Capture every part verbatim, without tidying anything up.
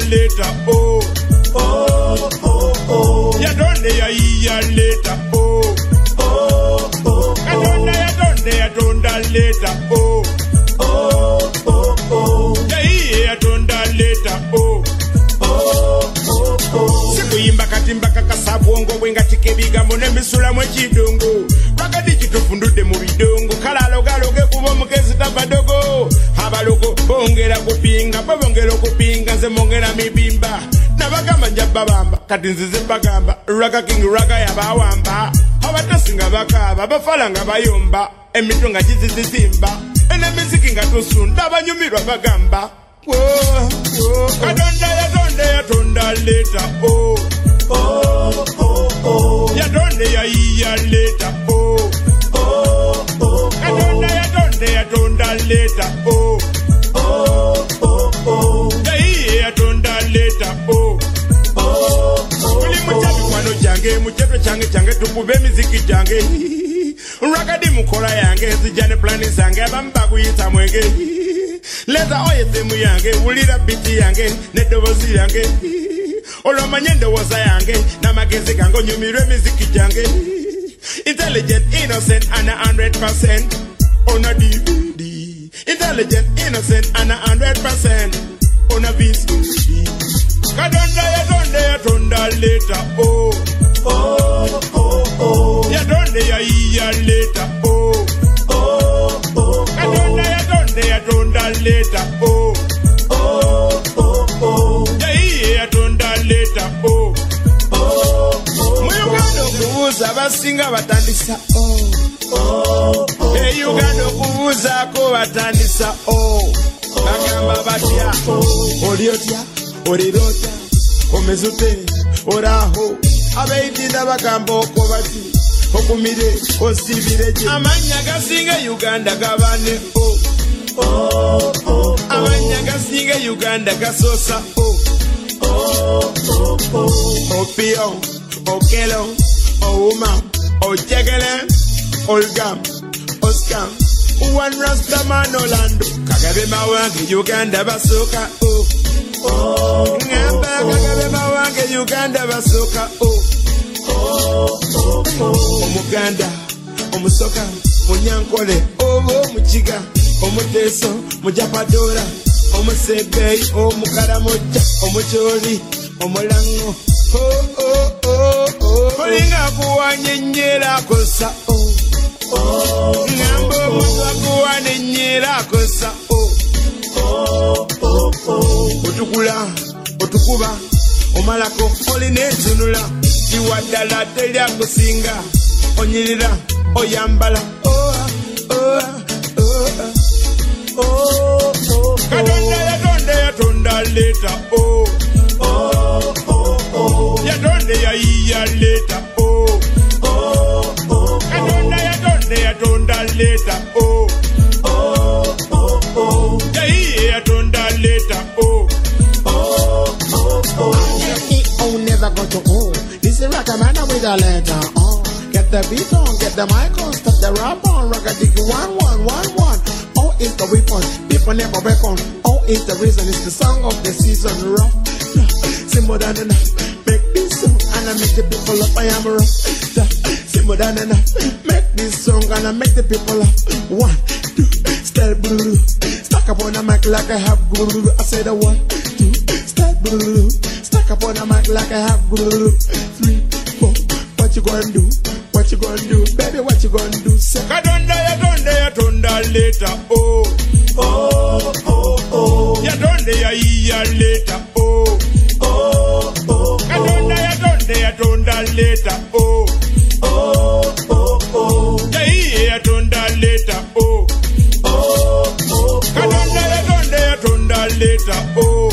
later, oh, oh, oh, oh. Ya donde ya ya later, oh, oh, oh. Kadonda ya donde ya donda later, oh, oh, oh, oh. Ya ya donda later, oh, oh, oh, oh. Sikuyimba katimba kakasabwongo bwenga tikebiga mune misula mwe kidongo. Rakadi kitufundude mu bidongo. Kalalo galoge kubo mukezi tabadogo. Abalogo bongera kupinga, babongera kupinga nze mongera mibimba. Nabagamba njababamba, kati nzize bagamba. Raga king raga yabawamba. Abatasinga bakaba, bafalanga bayomba. Emito nga kizizizimba. Ene miziki nga tusunda, abanyumirwa bagamba. Whoa, whoa. Kadonda ya donde ya donda later, oh, oh, oh, oh. Ya donde ya ya later, oh, oh, oh. Kadonda ya donde ya donda later, oh, oh, oh, oh. Ya ya donda later, oh, oh, oh. Kuli muchabi kwano jange, muchabi change change tukube miziki jange. Rakadi mukola yange, zijane plani zange, abamba kuyita mwenge. Leza oye temu yange, ulira biti yange, nedovozi yange. Olomanye ndowoza yange, na magezi gango nyumirwe miziki jange. Intelligent, innocent, and a hundred percent on a D V D. Intelligent, innocent, and a hundred percent on a V C D. Kadonda ya donde ya donda later, oh, oh, oh, oh. Ya donde ya ya later, oh, oh, oh. Kadonda ya donde ya donda later, oh, oh, oh, oh. Ya ya donda later, oh, oh, oh. Muyuganda okubuuza abasinga batandisa, oh, oh, oh. Hey, Uganda okubuuza ko batandisa, oh. Bagamba batya, oli otya, oli lotya, omezute, oraho. Abeidinda bagamba oko bati, okumire, osibire je. Amanya gasinga Uganda gabane, oh, oh, oh. Amanya gasinga Uganda gasosa, oh, oh, oh, oh. Opio, okelo, ouma, ojegele, olgam, oskam. One Rasta man Orlando, Kagabe mawange Uganda basoka, oh, oh. Ngamba Kagabe mawange Uganda basoka, oh, oh, oh, oh. Omuganda, omusoka, munyankole, obo muchiga, omuteso, mujapadora, omusebei, omukaramoja, omucholi, omulango, oh, oh, oh, oh. Kolinga kuwanye nyera kosa, oh, oh. Ngambo mutwa kuwane nyera kosa, oh, oh, oh, oh. Otukula, otukuba, omalako, oline tunula, iwadala telia kusinga, onyirira, oyambala, oh, oh, oh, oh, oh. Kadonda ya donde ya donda later, oh, oh, oh, oh. Ya donde ya ya later, oh, oh, oh. Kadonda ya donde ya donda later, oh, oh, oh, oh. Ya ya donda later, oh, oh, oh, oh. It oh never go to oh. This is like a man with a letter, oh. Get the beat on, get the mic on, stop the rap on, rock a dick one one one one. Oh, it's the weapon, people never reckon. Oh, it's the reason, it's the song of the season. Rough, simple than enough. Make this song and I make the people up. I am rough. Simple than enough. Make this song and I make the people up. One, two, step blue. Stack up on the mic like I have glue. I say the one, two, step blue. Stack up on the mic like I have glue. Three, four. What you gonna do? What you gonna do, baby? What you gonna do? Say. Kadonda ya donde ya donda later, oh, oh, oh, oh. Ya donde ya ya later, oh, oh, oh. Kadonda ya donde ya donda later, oh, oh, oh, oh. Ya ya donda later, oh, oh, oh. Kadonda ya donde ya donda later, oh,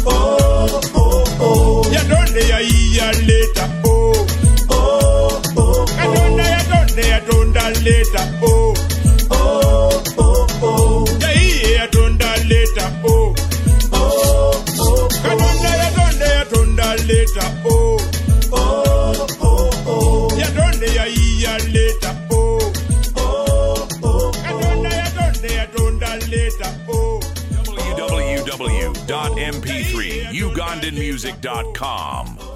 oh, oh, oh. Ya donde ya ya later, oh, oh, oh. Kadonda ya donde ya donda later, oh, oh, oh, oh. Ya ya donda later, oh, oh, oh. Kadonda ya donde ya donda later, oh, oh, oh, oh. Ya donde ya ya later, oh, oh, oh. Kadonda ya donde ya donda later, oh. w w w w w dot m p three ugandan music dot com.